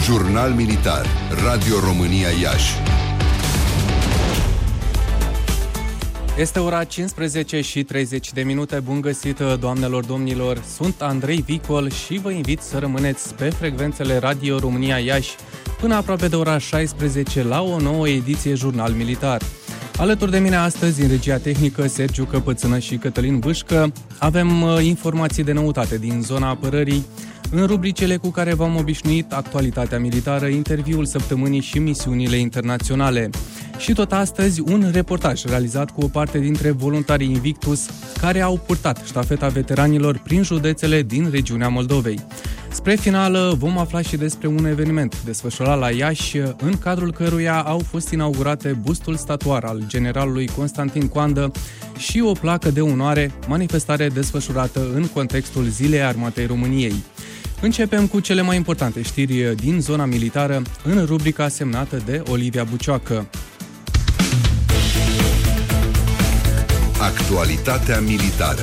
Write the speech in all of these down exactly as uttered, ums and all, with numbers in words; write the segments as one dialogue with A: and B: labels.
A: Jurnal Militar, Radio România Iași.
B: Este ora cincisprezece și treizeci de minute. Bun găsit, doamnelor, domnilor. Sunt Andrei Vicol și vă invit să rămâneți pe frecvențele Radio România Iași până aproape de ora șaisprezece la o nouă ediție Jurnal Militar. Alături de mine astăzi, în regia tehnică, Sergiu Căpățână și Cătălin Bâșcă, avem uh, informații de noutate din zona apărării, în rubricele cu care v-am obișnuit, actualitatea militară, interviul săptămânii și misiunile internaționale. Și tot astăzi, un reportaj realizat cu o parte dintre voluntarii Invictus, care au purtat ștafeta veteranilor prin județele din regiunea Moldovei. Spre finală vom afla și despre un eveniment desfășurat la Iași, în cadrul căruia au fost inaugurate bustul statuar al generalului Constantin Coandă și o placă de onoare, manifestare desfășurată în contextul Zilei Armatei României. Începem cu cele mai importante știri din zona militară, în rubrica semnată de Olivia Bucioacă.
A: Actualitatea militară.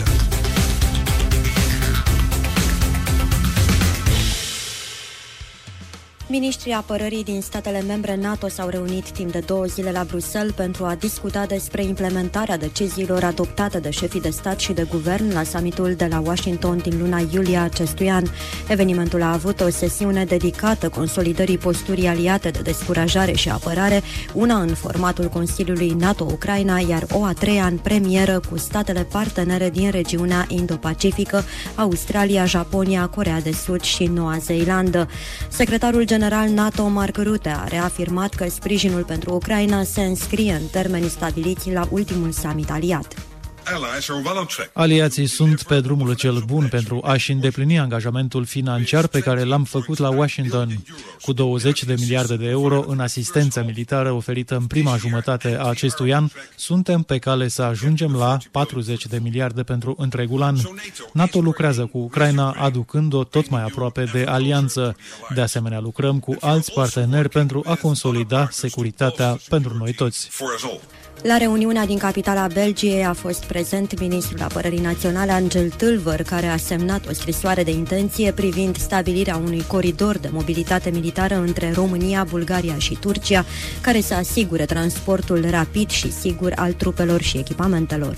C: Ministrii apărării din statele membre NATO s-au reunit timp de două zile la Bruxelles pentru a discuta despre implementarea deciziilor adoptate de șefii de stat și de guvern la summitul de la Washington din luna iulie acestui an. Evenimentul a avut o sesiune dedicată consolidării posturii aliate de descurajare și apărare, una în formatul Consiliului NATO-Ucraina, iar o a treia în premieră cu statele partenere din regiunea Indo-Pacifică, Australia, Japonia, Coreea de Sud și Noua Zeelandă. Secretarul general NATO Mark Rutte a reafirmat că sprijinul pentru Ucraina se înscrie în termenii stabiliți la ultimul summit aliat.
D: Aliații sunt pe drumul cel bun pentru a-și îndeplini angajamentul financiar pe care l-am făcut la Washington, cu douăzeci de miliarde de euro în asistență militară oferită în prima jumătate a acestui an. Suntem pe cale să ajungem la patruzeci de miliarde pentru întregul an. NATO lucrează cu Ucraina, aducând-o tot mai aproape de alianță. De asemenea, lucrăm cu alți parteneri pentru a consolida securitatea pentru noi toți.
C: La reuniunea din capitala Belgiei a fost prezent ministrul apărării naționale Angel Tâlvăr, care a semnat o scrisoare de intenție privind stabilirea unui coridor de mobilitate militară între România, Bulgaria și Turcia, care să asigure transportul rapid și sigur al trupelor și echipamentelor.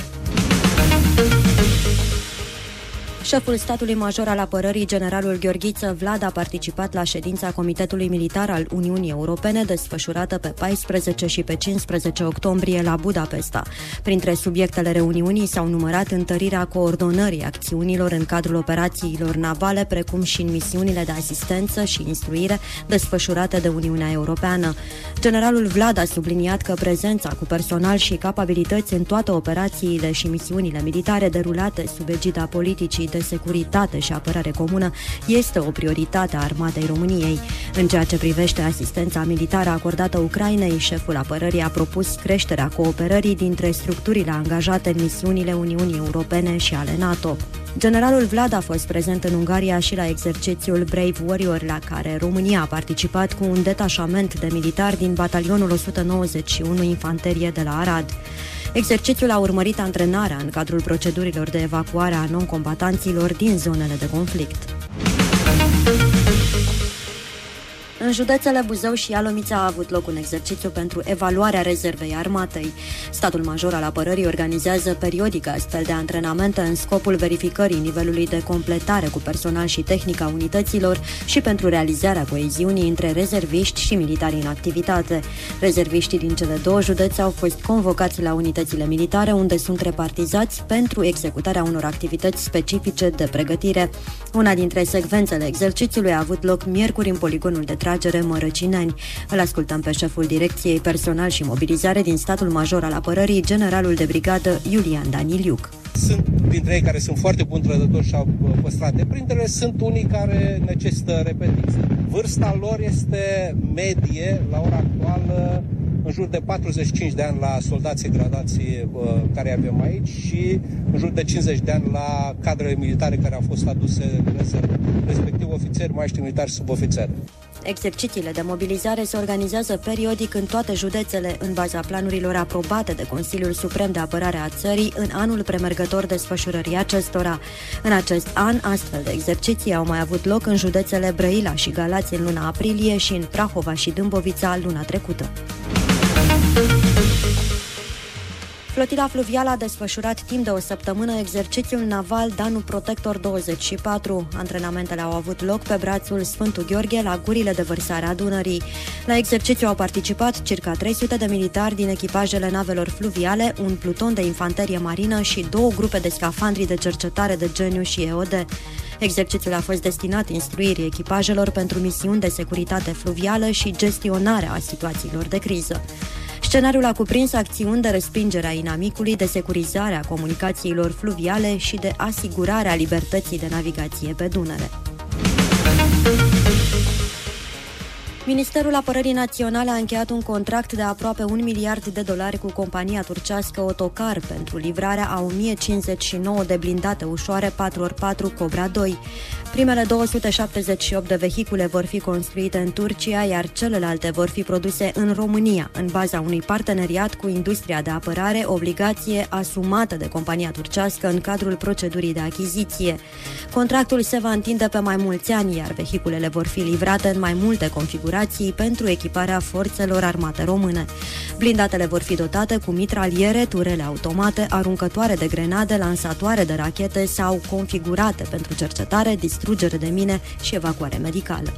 C: Șeful statului major al apărării, generalul Gheorghiță Vlad, a participat la ședința Comitetului Militar al Uniunii Europene, desfășurată pe paisprezece și pe cincisprezece octombrie la Budapesta. Printre subiectele reuniunii s-au numărat întărirea coordonării acțiunilor în cadrul operațiilor navale, precum și în misiunile de asistență și instruire desfășurate de Uniunea Europeană. Generalul Vlad a subliniat că prezența cu personal și capabilități în toate operațiile și misiunile militare derulate sub egida politicii de securitate și apărare comună este o prioritate a Armatei României. În ceea ce privește asistența militară acordată Ucrainei, șeful apărării a propus creșterea cooperării dintre structurile angajate în misiunile Uniunii Europene și ale NATO. Generalul Vlad a fost prezent în Ungaria și la exercițiul Brave Warrior, la care România a participat cu un detașament de militari din batalionul o sută nouăzeci și unu Infanterie de la Arad. Exercițiul a urmărit antrenarea în cadrul procedurilor de evacuare a non-combatanților din zonele de conflict. În județele Buzău și Ialomița a avut loc un exercițiu pentru evaluarea rezervei armatei. Statul major al apărării organizează periodic astfel de antrenamente în scopul verificării nivelului de completare cu personal și tehnică a unităților și pentru realizarea coeziunii între rezerviști și militari în activitate. Rezerviștii din cele două județe au fost convocați la unitățile militare, unde sunt repartizați pentru executarea unor activități specifice de pregătire. Una dintre secvențele exercițiului a avut loc miercuri în poligonul de tragere Mărăcineni. Îl ascultăm pe șeful Direcției Personal și Mobilizare din Statul Major al Apărării, generalul de brigadă Iulian Daniliuc.
E: Sunt dintre ei care sunt foarte buni trădători și au păstrat deprindere, sunt unii care necesită repetiție. Vârsta lor este medie, la ora actuală, în jur de patruzeci și cinci de ani la soldații gradați care avem aici și în jur de cincizeci de ani la cadrele militare care au fost aduse în rezervă, respectiv ofițeri, maștri militari și subofițeri.
C: Exercițiile de mobilizare se organizează periodic în toate județele, în baza planurilor aprobate de Consiliul Suprem de Apărare a țării în anul premergător desfășurării acestora. În acest an, astfel de exerciții au mai avut loc în județele Brăila și Galați în luna aprilie și în Prahova și Dâmbovița luna trecută. Flotila fluvială a desfășurat timp de o săptămână exercițiul naval Danu Protector douăzeci și patru. Antrenamentele au avut loc pe brațul Sfântul Gheorghe, la gurile de vărsare a Dunării. La exercițiu au participat circa trei sute de militari din echipajele navelor fluviale, un pluton de infanterie marină și două grupe de scafandri de cercetare de Geniu și E O D. Exercițiul a fost destinat instruirii echipajelor pentru misiuni de securitate fluvială și gestionarea a situațiilor de criză. Scenariul a cuprins acțiuni de respingere a inamicului, de securizare a comunicațiilor fluviale și de asigurare a libertății de navigație pe Dunăre. Ministerul Apărării Naționale a încheiat un contract de aproape un miliard de dolari cu compania turcească Otokar pentru livrarea a o mie cincizeci și nouă de blindate ușoare patru ori patru Cobra doi. Primele două sute șaptezeci și opt de vehicule vor fi construite în Turcia, iar celelalte vor fi produse în România, în baza unui parteneriat cu industria de apărare, obligație asumată de compania turcească în cadrul procedurii de achiziție. Contractul se va întinde pe mai mulți ani, iar vehiculele vor fi livrate în mai multe configurații pentru echiparea forțelor armate române. Blindatele vor fi dotate cu mitraliere, turele automate, aruncătoare de grenade, lansatoare de rachete sau configurate pentru cercetare, distrugere de mine și evacuare medicală.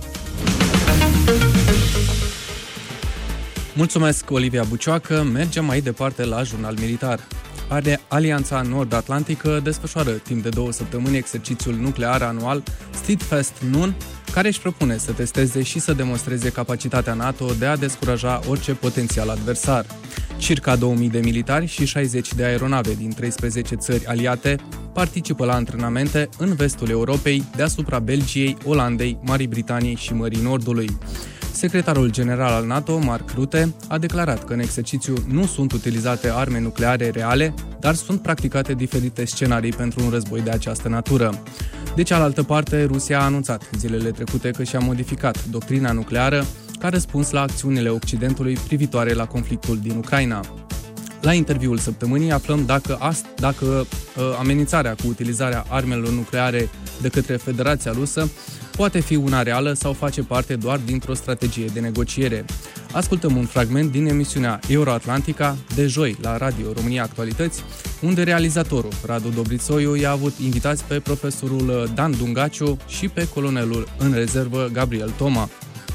B: Mulțumesc, Olivia Bucioacă. Mergem mai departe la Jurnal Militar. Alianța Nord-Atlantică desfășoară timp de două săptămâni exercițiul nuclear anual Steadfast Noon, care își propune să testeze și să demonstreze capacitatea NATO de a descuraja orice potențial adversar. Circa două mii de militari și șaizeci de aeronave din treisprezece țări aliate participă la antrenamente în vestul Europei, deasupra Belgiei, Olandei, Marii Britanii și Mării Nordului. Secretarul general al NATO, Mark Rutte, a declarat că în exercițiu nu sunt utilizate arme nucleare reale, dar sunt practicate diferite scenarii pentru un război de această natură. De cealaltă parte, Rusia a anunțat zilele trecute că și-a modificat doctrina nucleară ca răspuns la acțiunile Occidentului privitoare la conflictul din Ucraina. La interviul săptămânii aflăm dacă, ast- dacă uh, amenințarea cu utilizarea armelor nucleare de către Federația Rusă poate fi una reală sau face parte doar dintr-o strategie de negociere. Ascultăm un fragment din emisiunea Euroatlantica de joi la Radio România Actualități, unde realizatorul Radu Dobrițoiu i-a avut invitați pe profesorul Dan Dungaciu și pe colonelul în rezervă Gabriel Toma.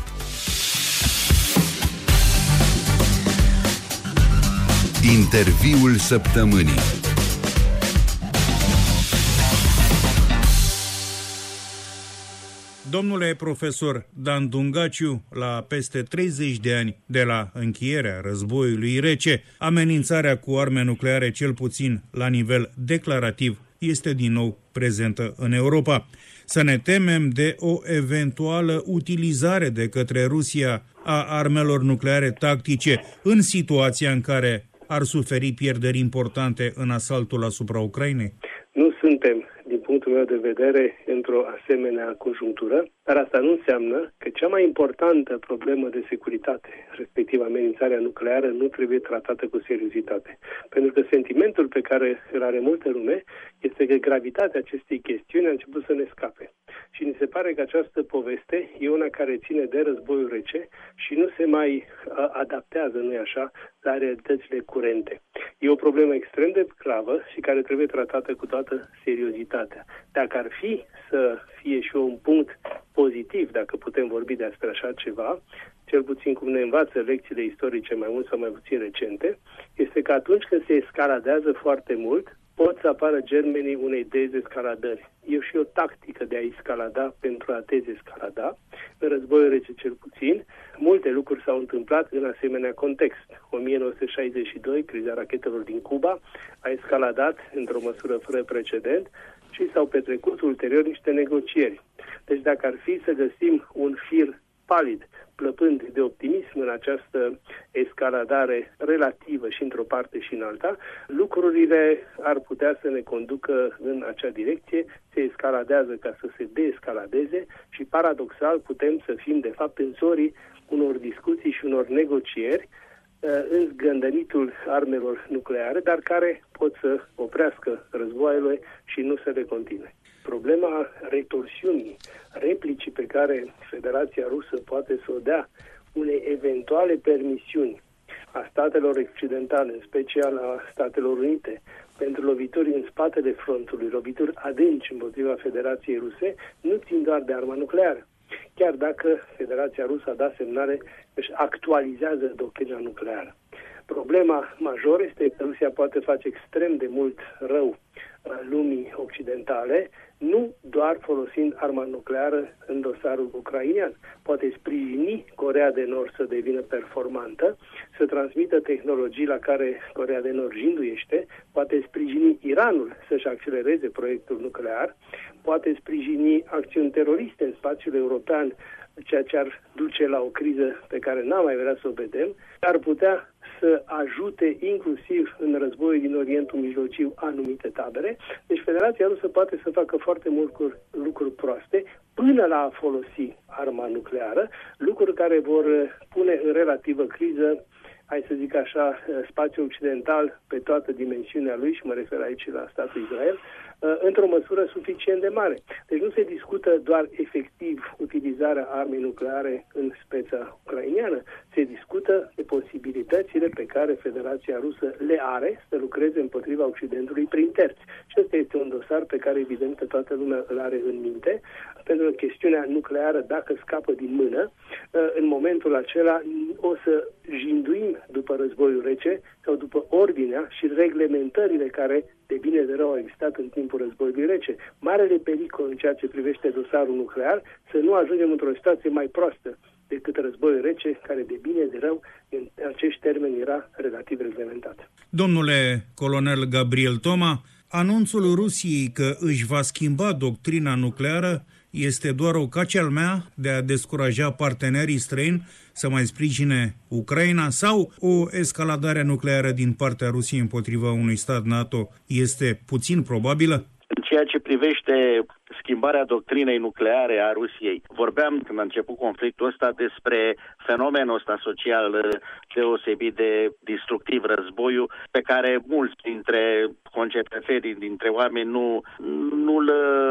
A: Interviul săptămânii.
F: Domnule profesor Dan Dungaciu, la peste treizeci de ani de la încheierea războiului rece, amenințarea cu arme nucleare, cel puțin la nivel declarativ, este din nou prezentă în Europa. Să ne temem de o eventuală utilizare de către Rusia a armelor nucleare tactice în situația în care ar suferi pierderi importante în asaltul asupra Ucrainei?
G: Nu suntem, din punctul meu de vedere, într-o asemenea conjunctură, dar asta nu înseamnă că cea mai importantă problemă de securitate, respectiv amenințarea nucleară, nu trebuie tratată cu seriozitate. Pentru că sentimentul pe care îl are multă lume este că gravitatea acestei chestiuni a început să ne scape. Și mi se pare că această poveste e una care ține de războiul rece și nu se mai adaptează, nu-i așa, la realitățile curente. E o problemă extrem de gravă și care trebuie tratată cu toată seriozitatea. Dacă ar fi să fie și un punct pozitiv, dacă putem vorbi despre așa ceva, cel puțin cum ne învață lecțiile istorice mai mult sau mai puțin recente, este că atunci când se escaladează foarte mult, pot să apară germenii unei dezescaladări. E și o tactică de a escalada pentru a dezescalada. În războiul rece cel puțin, multe lucruri s-au întâmplat în asemenea context. o mie nouă sute șaizeci și doi, criza rachetelor din Cuba, a escaladat într-o măsură fără precedent și s-au petrecut ulterior niște negocieri. Deci dacă ar fi să găsim un fir palid, plăpând de optimism în această escaladare relativă și într-o parte și în alta, lucrurile ar putea să ne conducă în acea direcție, se escaladează ca să se deescaladeze și paradoxal putem să fim de fapt în zorii unor discuții și unor negocieri în zgândănitul armelor nucleare, dar care pot să oprească războaiele și nu să le continue. Problema retorsiunii, replicii pe care Federația Rusă poate să o dea unei eventuale permisiuni a statelor occidentale, în special a Statelor Unite, pentru lovituri în spatele frontului, lovituri adânci împotriva Federației Ruse, nu țin doar de arma nucleară. Chiar dacă Federația Rusă a dat semnale, își actualizează doctrina nucleară. Problema majoră este că Rusia poate face extrem de mult rău lumii occidentale, nu doar folosind arma nucleară în dosarul ucrainean. Poate sprijini Coreea de Nord să devină performantă, să transmită tehnologii la care Coreea de Nord jinduiește, poate sprijini Iranul să-și accelereze proiectul nuclear, poate sprijini acțiuni teroriste în spațiul european, ceea ce ar duce la o criză pe care n-am mai vrea să o vedem, ar putea să ajute inclusiv în războiul din Orientul Mijlociu anumite tabere. Deci Federația Rusă poate să facă foarte multe lucruri proaste până la a folosi arma nucleară, lucruri care vor pune în relativă criză, hai să zic așa, spațiul occidental pe toată dimensiunea lui, și mă refer aici la statul Israel, într-o măsură suficient de mare. Deci nu se discută doar efectiv utilizarea armei nucleare în speța ucraineană, se discută de posibilitățile pe care Federația Rusă le are să lucreze împotriva Occidentului prin terți. Și ăsta este un dosar pe care evident că toată lumea îl are în minte, pentru că chestiunea nucleară, dacă scapă din mână, în momentul acela o să jinduim după războiul rece sau după ordinea și reglementările care de bine de rău au existat în timpul războiului rece. Marele pericol în ceea ce privește dosarul nuclear, să nu ajungem într-o situație mai proastă decât războiul rece, care de bine de rău în acești termeni era relativ reglementat.
F: Domnule colonel Gabriel Toma, anunțul Rusiei că își va schimba doctrina nucleară este doar o cacealmea de a descuraja partenerii străini să mai sprijine Ucraina, sau o escaladare nucleară din partea Rusiei împotriva unui stat NATO este puțin probabilă?
H: În ceea ce privește schimbarea doctrinei nucleare a Rusiei, vorbeam când a început conflictul ăsta despre fenomenul ăsta social deosebit de destructiv, războiul, pe care mulți dintre concetățenii, dintre oameni nu, nu-l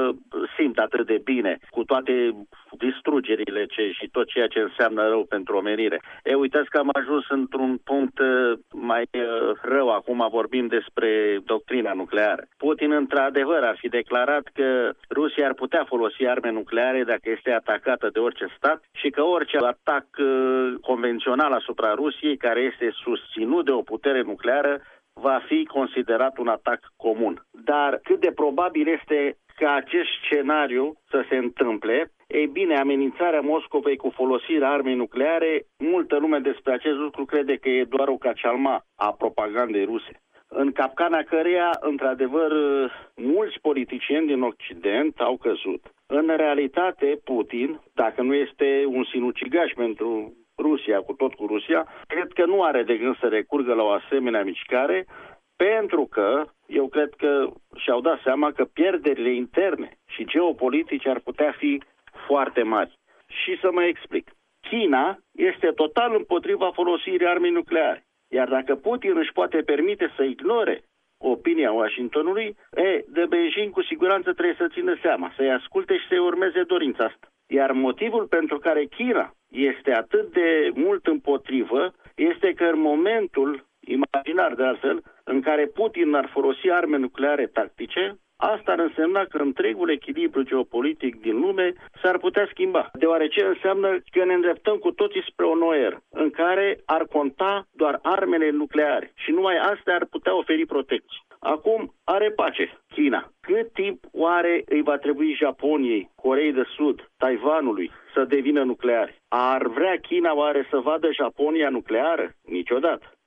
H: simt atât de bine, cu toate distrugerile ce, și tot ceea ce înseamnă rău pentru omenire. E, uitați că am ajuns într-un punct mai rău, acum vorbim despre doctrina nucleară. Putin, într-adevăr, ar fi declarat că Rusia ar putea folosi arme nucleare dacă este atacată de orice stat și că orice atac uh, convențional asupra Rusiei, care este susținut de o putere nucleară, va fi considerat un atac comun. Dar cât de probabil este ca acest scenariu să se întâmple? Ei bine, amenințarea Moscovei cu folosirea armei nucleare, multă lume despre acest lucru crede că e doar o cacealma a propagandei ruse, în capcana căreia, într-adevăr, mulți politicieni din Occident au căzut. În realitate, Putin, dacă nu este un sinucigaș pentru Rusia, cu tot cu Rusia, cred că nu are de gând să recurgă la o asemenea mișcare, pentru că eu cred că și-au dat seama că pierderile interne și geopolitice ar putea fi foarte mari. Și să mă explic. China este total împotriva folosirii armei nucleare. Iar dacă Putin își poate permite să ignore opinia Washingtonului, e, de Beijing cu siguranță trebuie să țină seama, să-i asculte și să-i urmeze dorința asta. Iar motivul pentru care China este atât de mult împotrivă este că în momentul imaginar de altfel în care Putin ar folosi arme nucleare tactice, asta ar însemna că întregul echilibru geopolitic din lume s-ar putea schimba, deoarece înseamnă că ne îndreptăm cu toții spre o nouă eră, în care ar conta doar armele nucleare și numai astea ar putea oferi protecție. Acum are pace China. Cât timp oare îi va trebui Japoniei, Coreei de Sud, Taiwanului să devină nucleare? Ar vrea China oare să vadă Japonia nucleară? Niciodată.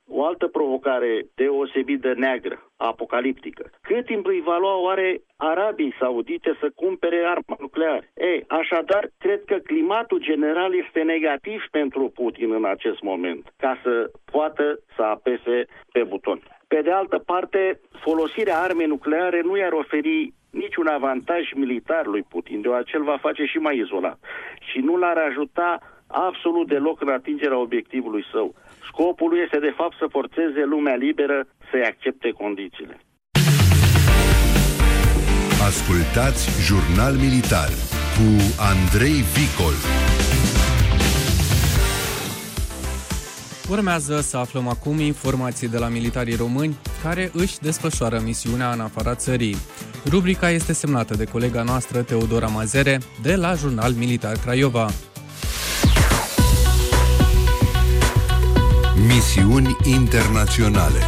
H: o altă provocare deosebit de neagră, apocaliptică. Cât timp îi va lua oare Arabii Saudite să cumpere arma nucleară? Ei, așadar, cred că climatul general este negativ pentru Putin în acest moment, ca să poată să apese pe buton. Pe de altă parte, folosirea armei nucleare nu i-ar oferi niciun avantaj militar lui Putin, deoarece îl va face și mai izolat și nu l-ar ajuta absolut deloc în atingerea obiectivului său. Scopul lui este de fapt să forțeze lumea liberă să-i accepte condițiile.
A: Ascultați Jurnal Militar cu Andrei Vicol.
B: Urmează să aflăm acum informații de la militarii români care își desfășoară misiunea în afara țării. Rubrica este semnată de colega noastră Teodora Mazere de la Jurnal Militar Craiova.
A: Misiuni internaționale.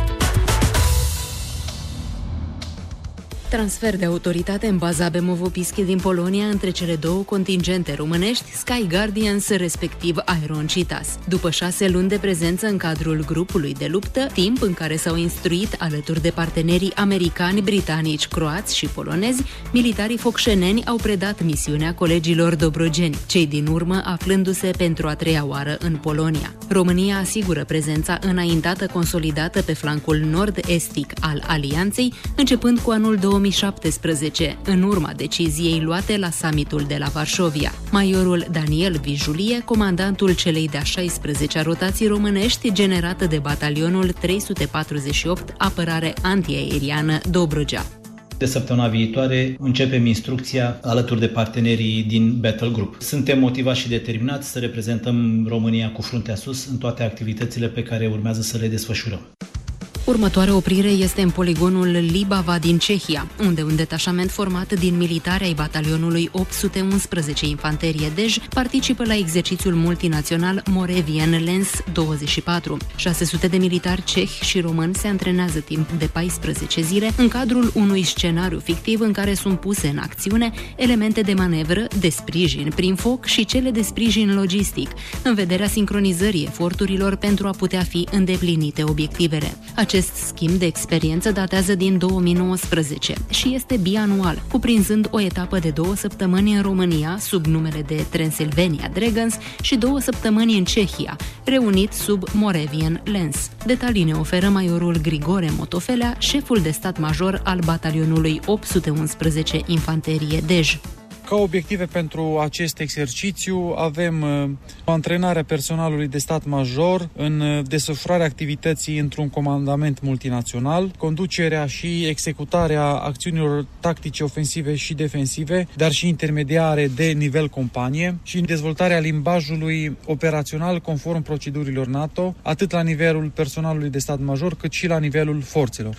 I: Transfer de autoritate în baza Bemovo-Pischi din Polonia între cele două contingente românești, Sky Guardians, respectiv Aeron Citas. După șase luni de prezență în cadrul grupului de luptă, timp în care s-au instruit alături de partenerii americani, britanici, croați și polonezi, militarii focșeneni au predat misiunea colegilor dobrogeni, cei din urmă aflându-se pentru a treia oară în Polonia. România asigură prezența înaintată consolidată pe flancul nord-estic al alianței, începând cu anul două mii șaptesprezece, în urma deciziei luate la summitul de la Varșovia. Majorul Daniel Vijulie, comandantul celei de-a șaisprezecea rotații românești generată de batalionul trei sute patruzeci și opt Apărare Antiaeriană Dobrogea.
J: De săptămâna viitoare începem instrucția alături de partenerii din Battle Group. Suntem motivați și determinați să reprezentăm România cu fruntea sus în toate activitățile pe care urmează să le desfășurăm.
I: Următoarea oprire este în poligonul Libava din Cehia, unde un detașament format din militari ai batalionului opt sute unsprezece Infanterie Dej participă la exercițiul multinațional Moravian Lens douăzeci și patru. șase sute de militari cehi și români se antrenează timp de paisprezece zile în cadrul unui scenariu fictiv în care sunt puse în acțiune elemente de manevră, de sprijin prin foc și cele de sprijin logistic, în vederea sincronizării eforturilor pentru a putea fi îndeplinite obiectivele. Acest schimb de experiență datează din două mii nouăsprezece și este bianual, cuprinzând o etapă de două săptămâni în România, sub numele de Transylvania Dragons, și două săptămâni în Cehia, reunit sub Moravian Lens. Detalii ne oferă majorul Grigore Motofelea, șeful de stat major al batalionului opt sute unsprezece Infanterie Dej.
K: Ca obiective pentru acest exercițiu avem o antrenare a personalului de stat major în desfășurarea activității într-un comandament multinațional, conducerea și executarea acțiunilor tactice ofensive și defensive, dar și intermediare de nivel companie și dezvoltarea limbajului operațional conform procedurilor NATO, atât la nivelul personalului de stat major, cât și la nivelul forțelor.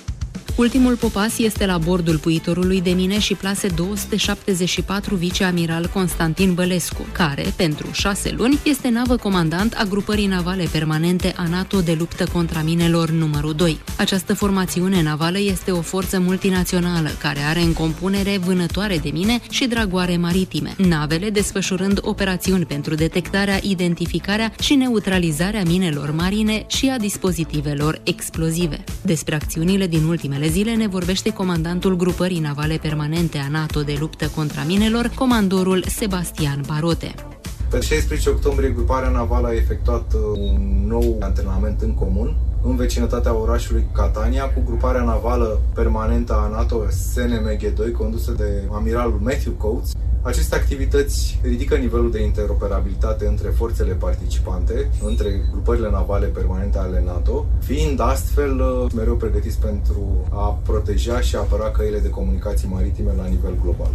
I: Ultimul popas este la bordul puitorului de mine și plase două sute șaptezeci și patru viceamiral Constantin Bălescu, care, pentru șase luni, este navă comandant a grupării navale permanente a NATO de luptă contra minelor numărul doi. Această formațiune navală este o forță multinațională care are în compunere vânătoare de mine și dragoare maritime, navele desfășurând operațiuni pentru detectarea, identificarea și neutralizarea minelor marine și a dispozitivelor explozive. Despre acțiunile din ultimele zile ne vorbește comandantul grupării navale permanente a NATO de luptă contra minelor, comandorul Sebastian Barote.
L: Pe șaisprezece octombrie, gruparea navală a efectuat un nou antrenament în comun în vecinătatea orașului Catania cu gruparea navală permanentă a NATO S N M G doi condusă de amiralul Matthew Coates. Aceste activități ridică nivelul de interoperabilitate între forțele participante, între grupările navale permanente ale NATO, fiind astfel mereu pregătiți pentru a proteja și a apăra căile de comunicații maritime la nivel global.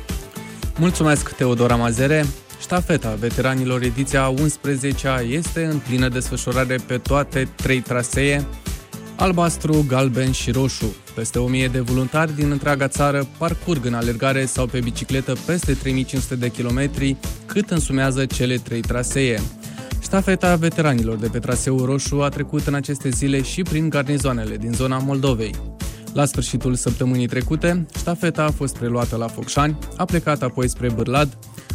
B: Mulțumesc, Teodora Mazere! Ștafeta veteranilor ediția a unsprezecea este în plină desfășurare pe toate trei trasee, albastru, galben și roșu. Peste o mie de voluntari din întreaga țară parcurg în alergare sau pe bicicletă peste trei mii cinci sute de kilometri, cât însumează cele trei trasee. Ștafeta veteranilor de pe traseul roșu a trecut în aceste zile și prin garnizoanele din zona Moldovei. La sfârșitul săptămânii trecute, ștafeta a fost preluată la Focșani, a plecat apoi spre Bârlad,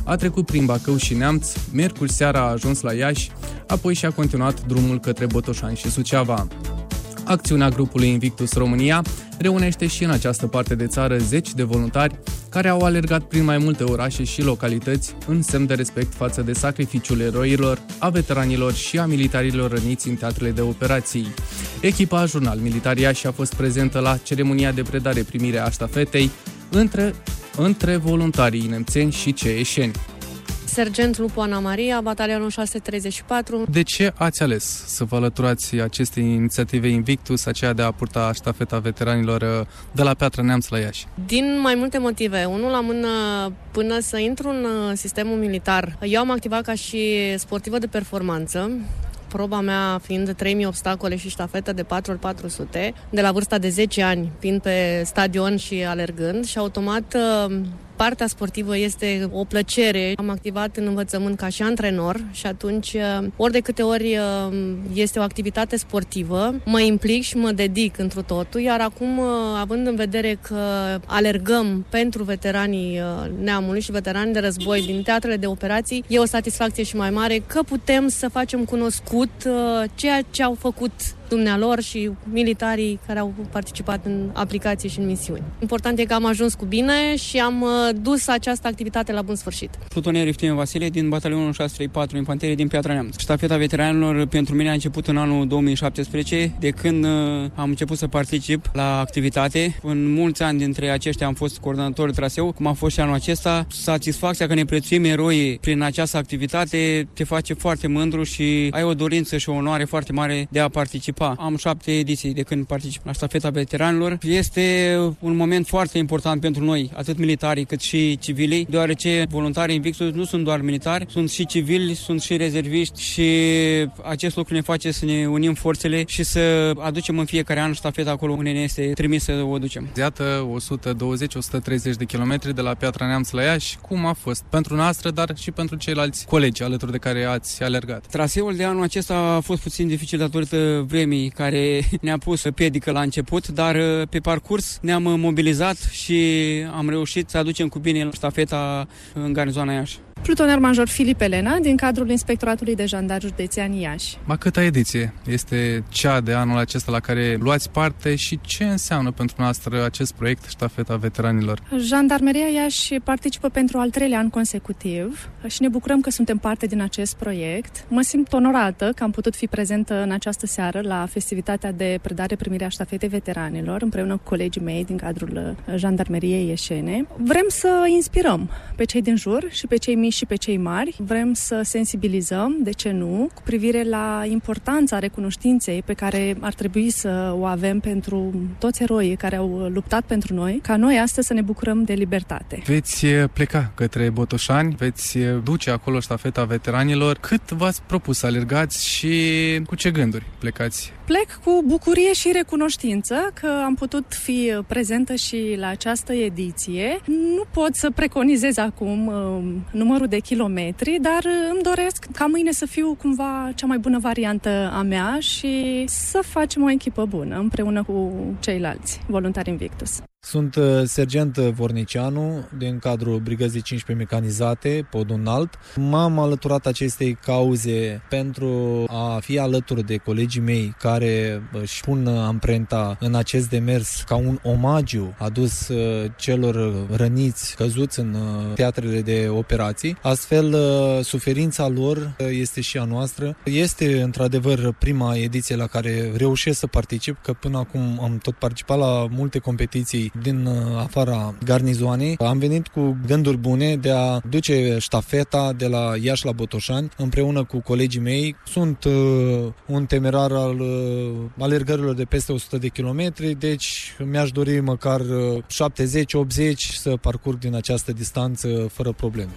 B: a trecut prin Bacău și Neamț, miercuri seara a ajuns la Iași, apoi și-a continuat drumul către Botoșani și Suceava. Acțiunea grupului Invictus România reunește și în această parte de țară zeci de voluntari care au alergat prin mai multe orașe și localități în semn de respect față de sacrificiul eroilor, a veteranilor și a militarilor răniți în teatrele de operații. Echipa Jurnal Militar Iași a fost prezentă la ceremonia de predare-primire a ștafetei între, între voluntarii nemțeni și ceeșeni.
M: Sergent Lupu Ana Maria, batalionul șase sute treizeci și patru.
B: De ce ați ales să vă alăturați acestei inițiative Invictus, aceea de a purta ștafeta veteranilor de la Piatra Neamț la Iași?
M: Din mai multe motive. Unul la mână, până să intru în sistemul militar, eu am activat ca și sportivă de performanță, proba mea fiind trei mii obstacole și ștafetă de patru ori patru sute, de la vârsta de zece ani, fiind pe stadion și alergând, și automat partea sportivă este o plăcere. Am activat în învățământ ca și antrenor și atunci, ori de câte ori este o activitate sportivă, mă implic și mă dedic întru totul, iar acum, având în vedere că alergăm pentru veteranii neamului și veteranii de război din teatrele de operații, e o satisfacție și mai mare că putem să facem cunoscut ceea ce au făcut dumnealor și militarii care au participat în aplicații și în misiuni. Important e că am ajuns cu bine și am dus această activitate la bun sfârșit.
N: Plutonier Iftime Vasile din batalionul șase trei patru Infanterie din Piatra Neamț. Ștafeta veteranilor pentru mine a început în anul două mii șaptesprezece, de când am început să particip la activitate. În mulți ani dintre aceștia am fost coordonator de traseu, cum a fost și anul acesta. Satisfacția că ne prețuim eroii prin această activitate te face foarte mândru și ai o dorință și o onoare foarte mare de a participa. Am șapte ediții de când particip la ștafeta veteranilor. Este un moment foarte important pentru noi, atât militarii cât și civilii, deoarece voluntarii Invictus nu sunt doar militari, sunt și civili, sunt și rezerviști și acest lucru ne face să ne unim forțele și să aducem în fiecare an ștafeta acolo unde ne este trimis să o ducem.
B: Iată, o sută douăzeci - o sută treizeci de kilometri de la Piatra Neamț la Iași. Cum a fost pentru noastră, dar și pentru ceilalți colegi alături de care ați alergat?
N: Traseul de anul acesta a fost puțin dificil datorită vremii care ne-a pus piedică la început, dar pe parcurs ne-am mobilizat și am reușit să aducem cu bine ștafeta în garnizoana Iași.
O: Plutonier major Filip Elena, din cadrul Inspectoratului de Jandari Județean Iași.
B: Ma câta ediție este cea de anul acesta la care luați parte și ce înseamnă pentru noastră acest proiect Ștafeta Veteranilor?
O: Jandarmeria Iași participă pentru al treilea an consecutiv și ne bucurăm că suntem parte din acest proiect. Mă simt onorată că am putut fi prezentă în această seară la festivitatea de predare-primire a Ștafetei Veteranilor împreună cu colegii mei din cadrul Jandarmeriei Ieșene. Vrem să inspirăm pe cei din jur și pe cei mici și pe cei mari. Vrem să sensibilizăm, de ce nu, cu privire la importanța recunoștinței pe care ar trebui să o avem pentru toți eroii care au luptat pentru noi, ca noi astăzi să ne bucurăm de libertate.
B: Veți pleca către Botoșani, veți duce acolo ștafeta veteranilor. Cât v-ați propus să alergați și cu ce gânduri plecați?
O: Plec cu bucurie și recunoștință că am putut fi prezentă și la această ediție. Nu pot să preconizez acum uh, numărul de kilometri, dar îmi doresc ca mâine să fiu cumva cea mai bună variantă a mea și să facem o echipă bună împreună cu ceilalți voluntari Invictus.
P: Sunt sergent Vornicianu din cadrul Brigăzii cincisprezece Mecanizate, Podul Înalt. M-am alăturat acestei cauze pentru a fi alături de colegii mei care își pun amprenta în acest demers ca un omagiu adus celor răniți, căzuți în teatrele de operații. Astfel, suferința lor este și a noastră. Este într-adevăr prima ediție la care reușesc să particip, că până acum am tot participat la multe competiții din afara garnizoanei. Am venit cu gânduri bune de a duce ștafeta de la Iași la Botoșani împreună cu colegii mei. Sunt uh, un temerar al uh, alergărilor de peste o sută de kilometri, deci mi-aș dori măcar uh, șaptezeci optzeci să parcurg din această distanță fără probleme.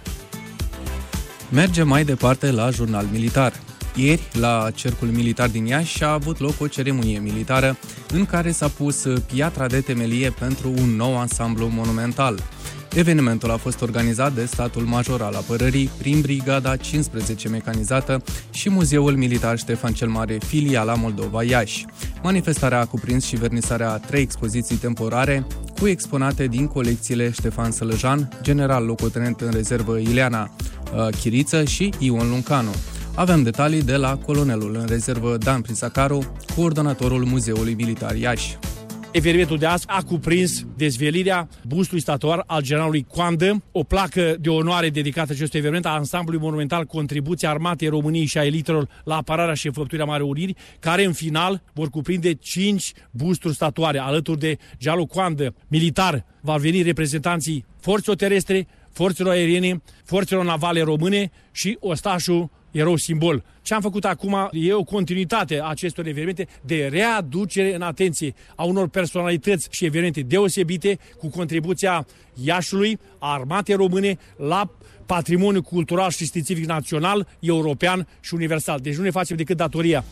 B: Mergem mai departe la Jurnal Militar. Ieri, la Cercul Militar din Iași, a avut loc o ceremonie militară în care s-a pus piatra de temelie pentru un nou ansamblu monumental. Evenimentul a fost organizat de Statul Major al Apărării prin Brigada cincisprezece Mecanizată și Muzeul Militar Ștefan cel Mare, filiala Moldova Iași. Manifestarea a cuprins și vernisarea a trei expoziții temporare cu exponate din colecțiile Ștefan Sălăjan, general locotenent în rezervă Ileana, Chiriță și Ion Luncanu. Avem detalii de la colonelul în rezervă Dan Prisacaru, coordonatorul Muzeului Militar Iași.
Q: Evenimentul de azi a cuprins dezvelirea bustului statuar al generalului Coandă, o placă de onoare dedicată acestui eveniment a ansamblului monumental Contribuția Armatei României și a elitelor la apărarea și înfăptuirea Marii Uniri, care în final vor cuprinde cinci busturi statuare. Alături de generalul Coandă militar va veni reprezentanții forțelor terestre, forțelor aeriene, forțelor navale române și ostașul erou simbol. Ce am făcut acum e o continuitate a acestor evenimente de readucere în atenție a unor personalități și evenimente deosebite cu contribuția Iașului, a armatei române la patrimoniul cultural și științific național, european și universal. Deci nu ne facem decât datoria.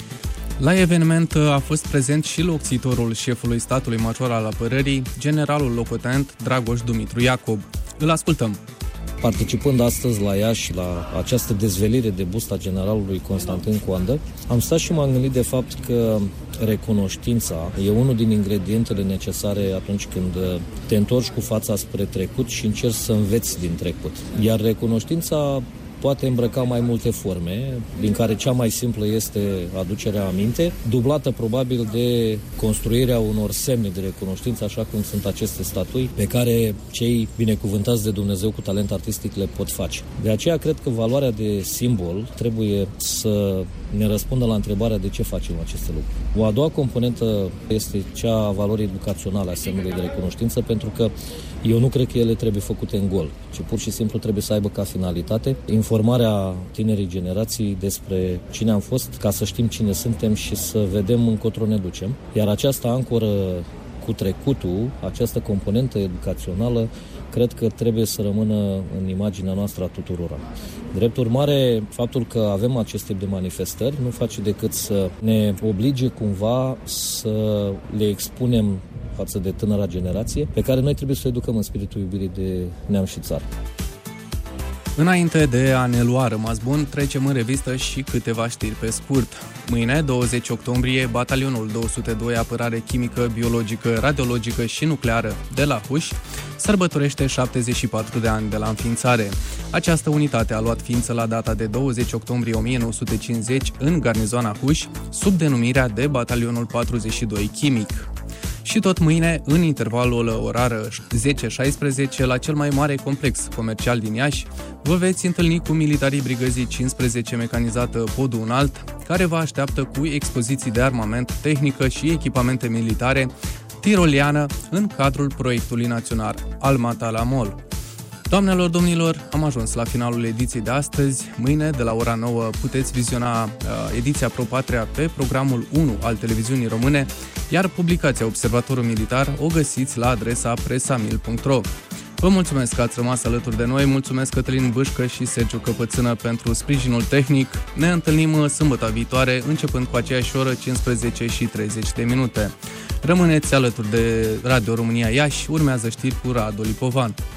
B: La eveniment a fost prezent și locțitorul șefului statului major al apărării, generalul locotenent Dragoș Dumitru Iacob. Îl ascultăm.
R: Participând astăzi la Iași, la această dezvelire de bust a generalului Constantin Coandă, am stat și m-am gândit de fapt că recunoștința e unul din ingredientele necesare atunci când te întorci cu fața spre trecut și încerci să înveți din trecut. Iar recunoștința poate îmbrăca mai multe forme, din care cea mai simplă este aducerea aminte, dublată probabil de construirea unor semne de recunoștință, așa cum sunt aceste statui, pe care cei binecuvântați de Dumnezeu cu talent artistic le pot face. De aceea cred că valoarea de simbol trebuie să ne răspundă la întrebarea de ce facem aceste lucruri. O a doua componentă este cea a valorii educaționale a semnului de recunoștință, pentru că eu nu cred că ele trebuie făcute în gol, ci pur și simplu trebuie să aibă ca finalitate informarea tinerii generații despre cine am fost, ca să știm cine suntem și să vedem încotro ne ducem. Iar această ancoră cu trecutul, această componentă educațională, cred că trebuie să rămână în imaginea noastră a tuturora. Drept urmare, faptul că avem acest tip de manifestări nu face decât să ne oblige cumva să le expunem față de tânăra generație, pe care noi trebuie să o educăm în spiritul iubirii de neam și țară.
B: Înainte de a ne lua rămas bun, trecem în revistă și câteva știri pe scurt. Mâine, douăzeci octombrie, Batalionul două sute doi Apărare Chimică, Biologică, Radiologică și Nucleară de la Huși sărbătorește șaptezeci și patru de ani de la înființare. Această unitate a luat ființă la data de douăzeci octombrie o mie nouă sute cincizeci în garnizoana Huși, sub denumirea de Batalionul patruzeci și doi Chimic. Și tot mâine, în intervalul orar zece șaisprezece, la cel mai mare complex comercial din Iași, vă veți întâlni cu militarii brigăzii cincisprezece mecanizată Podul Înalt, care vă așteaptă cu expoziții de armament, tehnică și echipamente militare tiroliană în cadrul proiectului național Almata la Mol. Doamnelor, domnilor, am ajuns la finalul ediției de astăzi. Mâine, de la ora nouă, puteți viziona uh, ediția Pro Patria pe programul unu al televiziunii române, iar publicația Observatorul Militar o găsiți la adresa presamil punct ro. Vă mulțumesc că ați rămas alături de noi, mulțumesc Cătălin Bâșcă și Sergiu Căpățână pentru sprijinul tehnic. Ne întâlnim sâmbătă viitoare, începând cu aceeași oră, cincisprezece și treizeci de minute. Rămâneți alături de Radio România Iași, urmează știri cu Radu Lipovan.